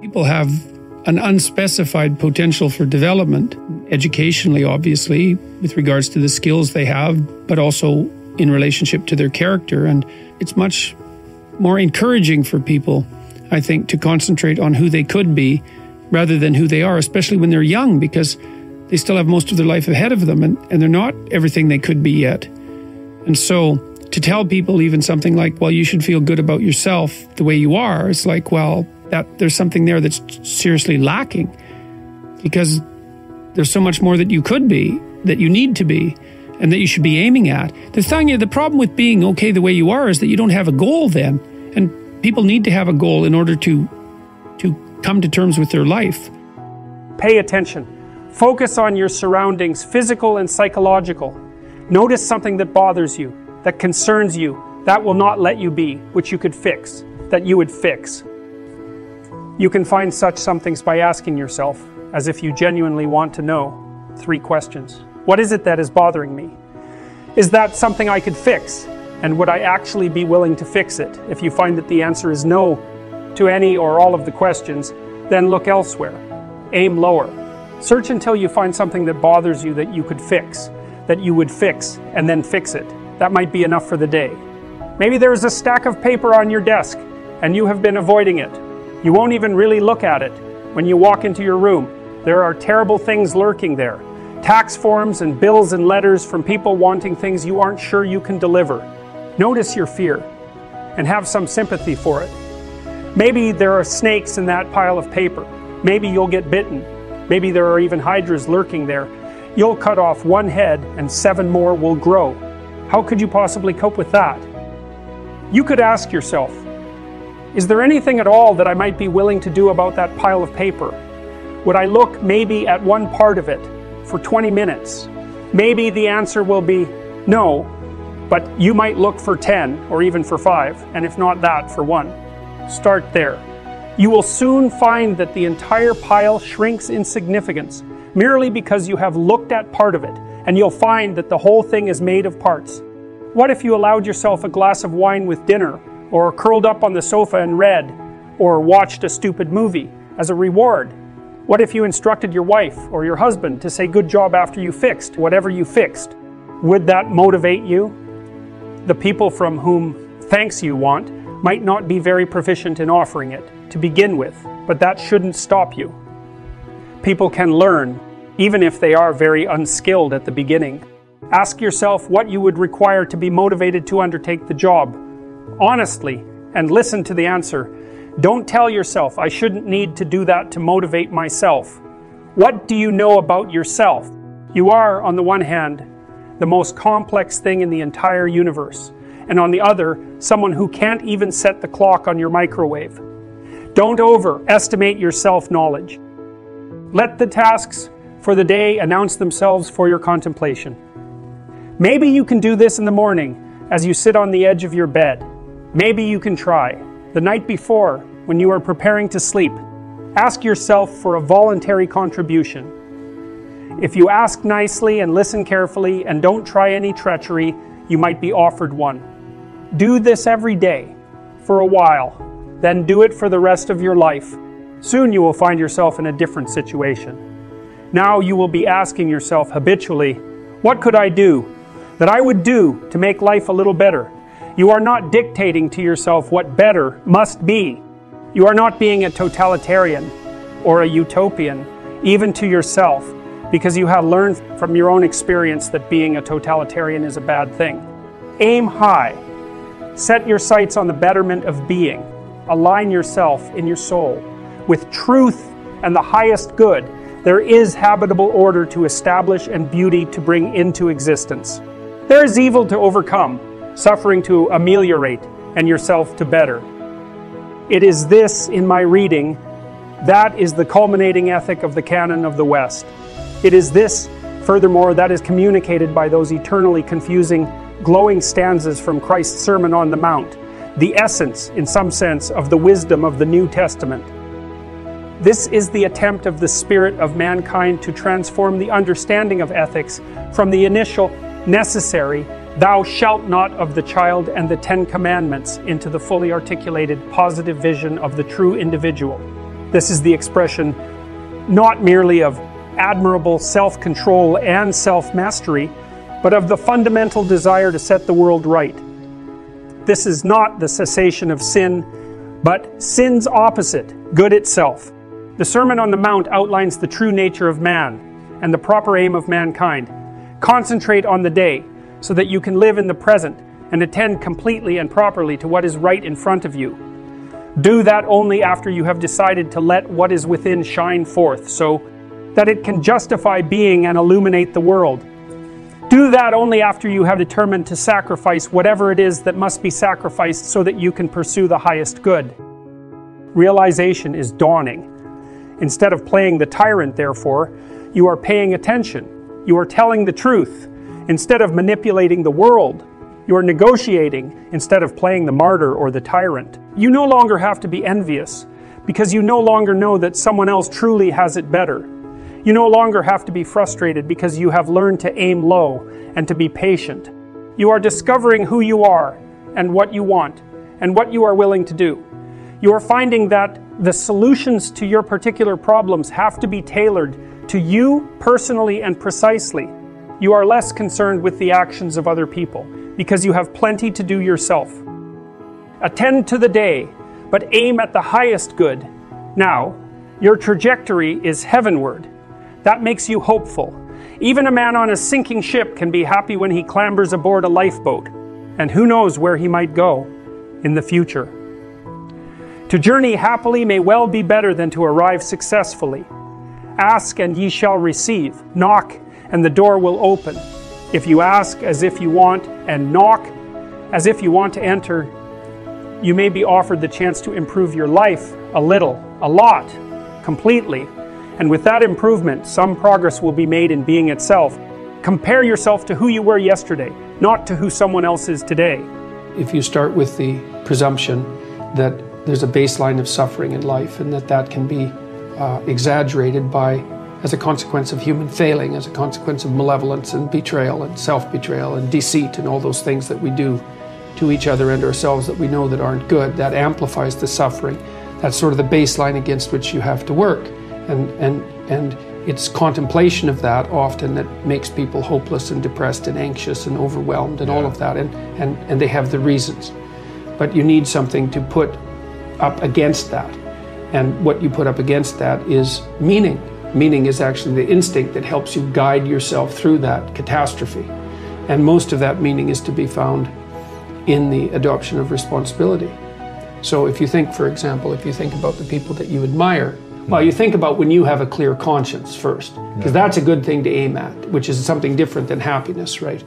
People have an unspecified potential for development, educationally, obviously, with regards to the skills they have, but also in relationship to their character. And it's much more encouraging for people, I think, to concentrate on who they could be rather than who they are, especially when they're young, because they still have most of their life ahead of them and they're not everything they could be yet. And so to tell people even something like, well, you should feel good about yourself the way you are, it's like, well, that there's something there that's seriously lacking, because there's so much more that you could be, that you need to be, and that you should be aiming at. The problem with being okay the way you are is that you don't have a goal then. And people need to have a goal in order to come to terms with their life. Pay attention. Focus on your surroundings, physical and psychological. Notice something that bothers you, that concerns you, that will not let you be, which you could fix, that you would fix. You can find such somethings by asking yourself, as if you genuinely want to know, 3 questions. What is it that is bothering me? Is that something I could fix? And would I actually be willing to fix it? If you find that the answer is no to any or all of the questions, then look elsewhere. Aim lower. Search until you find something that bothers you that you could fix, that you would fix, and then fix it. That might be enough for the day. Maybe there is a stack of paper on your desk, and you have been avoiding it. You won't even really look at it. When you walk into your room, there are terrible things lurking there. Tax forms and bills and letters from people wanting things you aren't sure you can deliver. Notice your fear and have some sympathy for it. Maybe there are snakes in that pile of paper. Maybe you'll get bitten. Maybe there are even hydras lurking there. You'll cut off 1 head and 7 more will grow. How could you possibly cope with that? You could ask yourself, is there anything at all that I might be willing to do about that pile of paper? Would I look maybe at one part of it for 20 minutes? Maybe the answer will be no, but you might look for 10 or even for 5, and if not that, for 1. Start there. You will soon find that the entire pile shrinks in significance merely because you have looked at part of it, and you'll find that the whole thing is made of parts. What if you allowed yourself a glass of wine with dinner, or curled up on the sofa and read, or watched a stupid movie as a reward? What if you instructed your wife or your husband to say good job after you fixed whatever you fixed? Would that motivate you? The people from whom thanks you want might not be very proficient in offering it to begin with, but that shouldn't stop you. People can learn, even if they are very unskilled at the beginning. Ask yourself what you would require to be motivated to undertake the job, honestly, and listen to the answer. Don't tell yourself, I shouldn't need to do that to motivate myself. What do you know about yourself? You are, on the one hand, the most complex thing in the entire universe, and on the other, someone who can't even set the clock on your microwave. Don't overestimate your self-knowledge. Let the tasks for the day announce themselves for your contemplation. Maybe you can do this in the morning as you sit on the edge of your bed. Maybe you can try the night before when you are preparing to sleep. Ask yourself for a voluntary contribution. If you ask nicely and listen carefully and don't try any treachery, you might be offered one. Do this every day for a while, then do it for the rest of your life. Soon you will find yourself in a different situation. Now you will be asking yourself habitually, what could I do that I would do to make life a little better? You are not dictating to yourself what better must be. You are not being a totalitarian or a utopian, even to yourself, because you have learned from your own experience that being a totalitarian is a bad thing. Aim high. Set your sights on the betterment of being. Align yourself in your soul with truth and the highest good. There is habitable order to establish and beauty to bring into existence. There is evil to overcome, suffering to ameliorate, and yourself to better. It is this, in my reading, that is the culminating ethic of the canon of the West. It is this, furthermore, that is communicated by those eternally confusing, glowing stanzas from Christ's Sermon on the Mount, the essence, in some sense, of the wisdom of the New Testament. This is the attempt of the spirit of mankind to transform the understanding of ethics from the initial, necessary, thou shalt not of the child and the 10 Commandments into the fully articulated positive vision of the true individual. This is the expression not merely of admirable self-control and self-mastery, but of the fundamental desire to set the world right. This is not the cessation of sin, but sin's opposite, good itself. The Sermon on the Mount outlines the true nature of man and the proper aim of mankind. Concentrate on the day so that you can live in the present and attend completely and properly to what is right in front of you. Do that only after you have decided to let what is within shine forth, so that it can justify being and illuminate the world. Do that only after you have determined to sacrifice whatever it is that must be sacrificed so that you can pursue the highest good. Realization is dawning. Instead of playing the tyrant, therefore, you are paying attention. You are telling the truth. Instead of manipulating the world, you are negotiating instead of playing the martyr or the tyrant. You no longer have to be envious because you no longer know that someone else truly has it better. You no longer have to be frustrated because you have learned to aim low and to be patient. You are discovering who you are and what you want and what you are willing to do. You are finding that the solutions to your particular problems have to be tailored to you personally and precisely. You are less concerned with the actions of other people because you have plenty to do yourself. Attend to the day, but aim at the highest good. Now, your trajectory is heavenward. That makes you hopeful. Even a man on a sinking ship can be happy when he clambers aboard a lifeboat, and who knows where he might go in the future. To journey happily may well be better than to arrive successfully. Ask and ye shall receive. Knock and the door will open. If you ask as if you want and knock as if you want to enter, you may be offered the chance to improve your life a little, a lot, completely. And with that improvement, some progress will be made in being itself. Compare yourself to who you were yesterday, not to who someone else is today. If you start with the presumption that there's a baseline of suffering in life and that can be exaggerated as a consequence of human failing, as a consequence of malevolence and betrayal and self-betrayal and deceit and all those things that we do to each other and ourselves that we know that aren't good, that amplifies the suffering. That's sort of the baseline against which you have to work. And it's contemplation of that often that makes people hopeless and depressed and anxious and overwhelmed and all of that, and they have the reasons. But you need something to put up against that. And what you put up against that is meaning. Meaning is actually the instinct that helps you guide yourself through that catastrophe. And most of that meaning is to be found in the adoption of responsibility. So if you think, for example, if you think about the people that you admire, well, you think about when you have a clear conscience first, because that's a good thing to aim at, which is something different than happiness, right?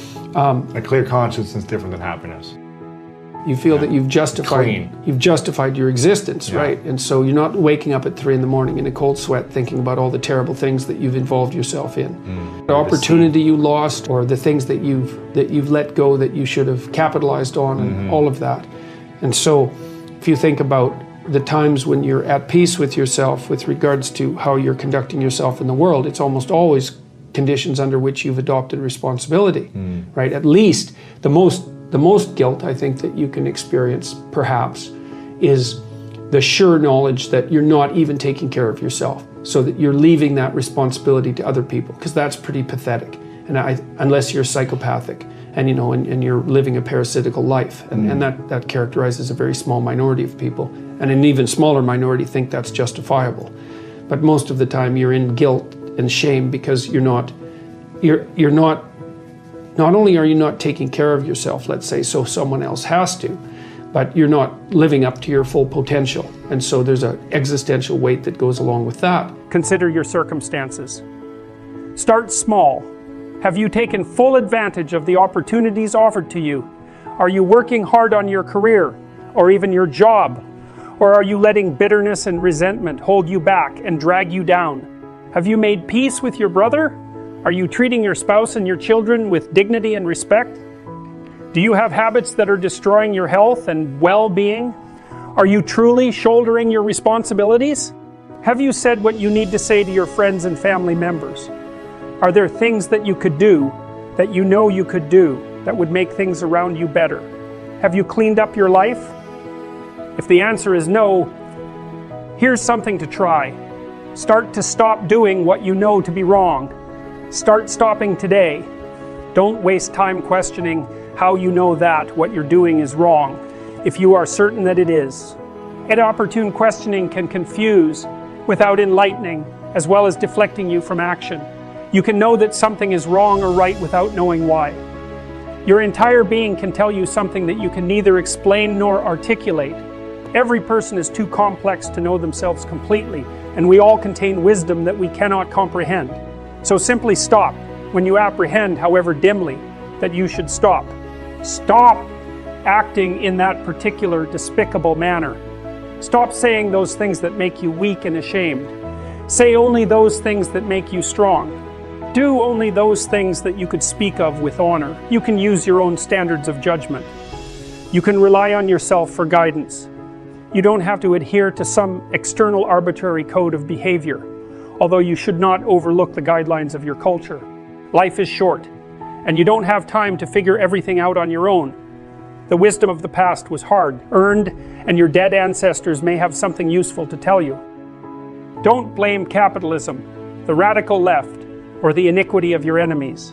A clear conscience is different than happiness. You feel that you've justified your existence, right? And so you're not waking up at 3 in the morning in a cold sweat thinking about all the terrible things that you've involved yourself in. The opportunity you lost, or the things that you've let go that you should have capitalized on, and all of that. And so if you think about the times when you're at peace with yourself with regards to how you're conducting yourself in the world, it's almost always conditions under which you've adopted responsibility, right? At least the most guilt I think that you can experience, perhaps, is the sure knowledge that you're not even taking care of yourself, so that you're leaving that responsibility to other people, because that's pretty pathetic. And unless you're psychopathic and and you're living a parasitical life, and that characterizes a very small minority of people, and an even smaller minority think that's justifiable. But most of the time you're in guilt and shame because not only are you not taking care of yourself, let's say, so someone else has to, but you're not living up to your full potential. And so there's an existential weight that goes along with that. Consider your circumstances. Start small. Have you taken full advantage of the opportunities offered to you? Are you working hard on your career or even your job? Or are you letting bitterness and resentment hold you back and drag you down? Have you made peace with your brother? Are you treating your spouse and your children with dignity and respect? Do you have habits that are destroying your health and well-being? Are you truly shouldering your responsibilities? Have you said what you need to say to your friends and family members? Are there things that you could do, that you know you could do, that would make things around you better? Have you cleaned up your life? If the answer is no, Here's something to try. Start to stop doing what you know to be wrong. Start stopping today. Don't waste time questioning how you know that what you're doing is wrong, if you are certain that it is. Inopportune questioning can confuse without enlightening, as well as deflecting you from action. You can know that something is wrong or right without knowing why. Your entire being can tell you something that you can neither explain nor articulate. Every person is too complex to know themselves completely, and we all contain wisdom that we cannot comprehend. So simply stop when you apprehend, however dimly, that you should stop. Stop acting in that particular despicable manner. Stop saying those things that make you weak and ashamed. Say only those things that make you strong. Do only those things that you could speak of with honor. You can use your own standards of judgment. You can rely on yourself for guidance. You don't have to adhere to some external arbitrary code of behavior, although you should not overlook the guidelines of your culture. Life is short, and you don't have time to figure everything out on your own. The wisdom of the past was hard earned, and your dead ancestors may have something useful to tell you. Don't blame capitalism, the radical left, or the iniquity of your enemies.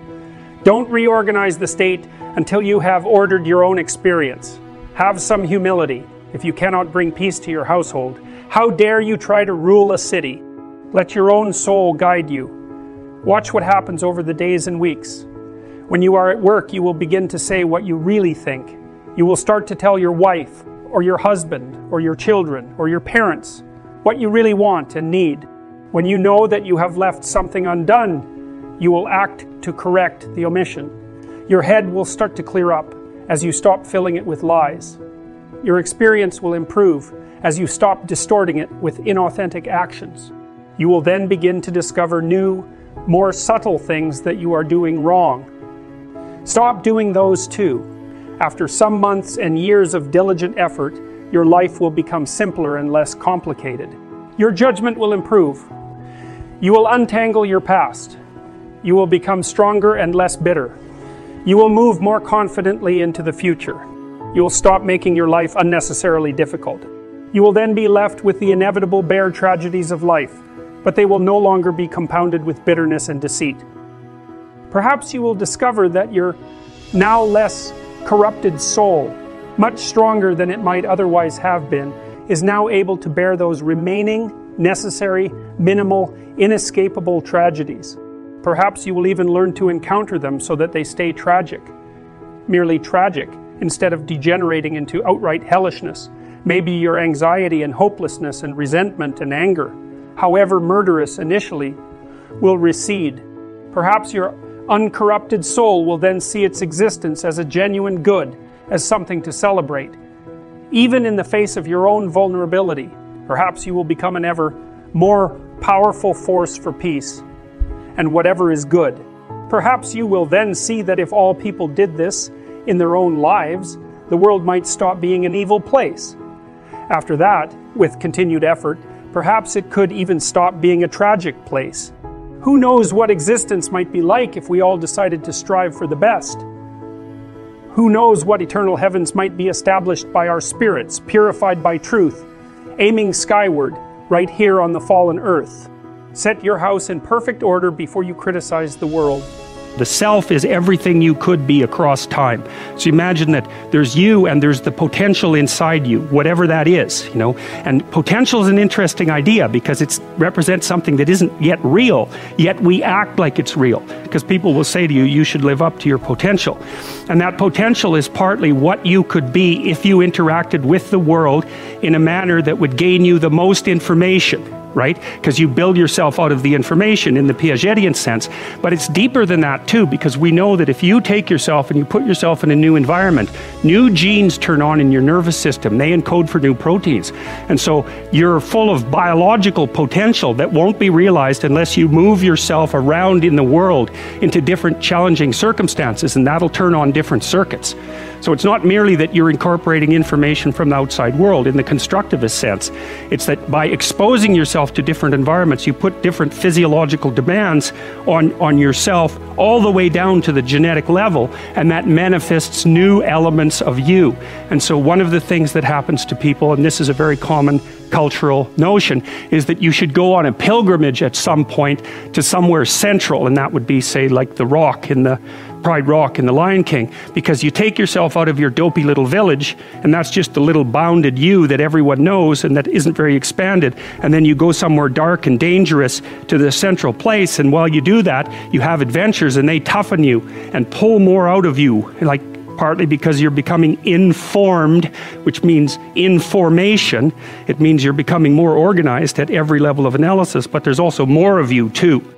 Don't reorganize the state until you have ordered your own experience. Have some humility if you cannot bring peace to your household. How dare you try to rule a city? Let your own soul guide you. Watch what happens over the days and weeks. When you are at work, you will begin to say what you really think. You will start to tell your wife, or your husband, or your children, or your parents what you really want and need. When you know that you have left something undone, you will act to correct the omission. Your head will start to clear up as you stop filling it with lies. Your experience will improve as you stop distorting it with inauthentic actions. You will then begin to discover new, more subtle things that you are doing wrong. Stop doing those too. After some months and years of diligent effort, your life will become simpler and less complicated. Your judgment will improve. You will untangle your past. You will become stronger and less bitter. You will move more confidently into the future. You will stop making your life unnecessarily difficult. You will then be left with the inevitable bare tragedies of life, but they will no longer be compounded with bitterness and deceit. Perhaps you will discover that your now less corrupted soul, much stronger than it might otherwise have been, is now able to bear those remaining, necessary, minimal, inescapable tragedies. Perhaps you will even learn to encounter them so that they stay tragic, merely tragic, instead of degenerating into outright hellishness. Maybe your anxiety and hopelessness and resentment and anger, however murderous initially, will recede. Perhaps your uncorrupted soul will then see its existence as a genuine good, as something to celebrate. Even in the face of your own vulnerability, perhaps you will become an ever more powerful force for peace and whatever is good. Perhaps you will then see that if all people did this in their own lives, the world might stop being an evil place. After that, with continued effort, perhaps it could even stop being a tragic place. Who knows what existence might be like if we all decided to strive for the best? Who knows what eternal heavens might be established by our spirits, purified by truth, aiming skyward, right here on the fallen earth. Set your house in perfect order before you criticize the world. The self is everything you could be across time. So imagine that there's you and there's the potential inside you, whatever that is, you know. And potential is an interesting idea because it represents something that isn't yet real, yet we act like it's real. Because people will say to you, you should live up to your potential. And that potential is partly what you could be if you interacted with the world in a manner that would gain you the most information. Right? Because you build yourself out of the information in the Piagetian sense. But it's deeper than that too, because we know that if you take yourself and you put yourself in a new environment, new genes turn on in your nervous system. They encode for new proteins. And so you're full of biological potential that won't be realized unless you move yourself around in the world into different challenging circumstances, and that'll turn on different circuits. So it's not merely that you're incorporating information from the outside world in the constructivist sense. It's that by exposing yourself to different environments, you put different physiological demands on yourself all the way down to the genetic level, and that manifests new elements of you. And so one of the things that happens to people, and this is a very common cultural notion, is that you should go on a pilgrimage at some point to somewhere central, and that would be, say, like the Rock in the Pride Rock in The Lion King, because you take yourself out of your dopey little village, and that's just the little bounded you that everyone knows and that isn't very expanded, and then you go somewhere dark and dangerous to the central place, and while you do that, you have adventures, and they toughen you and pull more out of you, like partly because you're becoming informed, which means information. It means you're becoming more organized at every level of analysis, but there's also more of you too.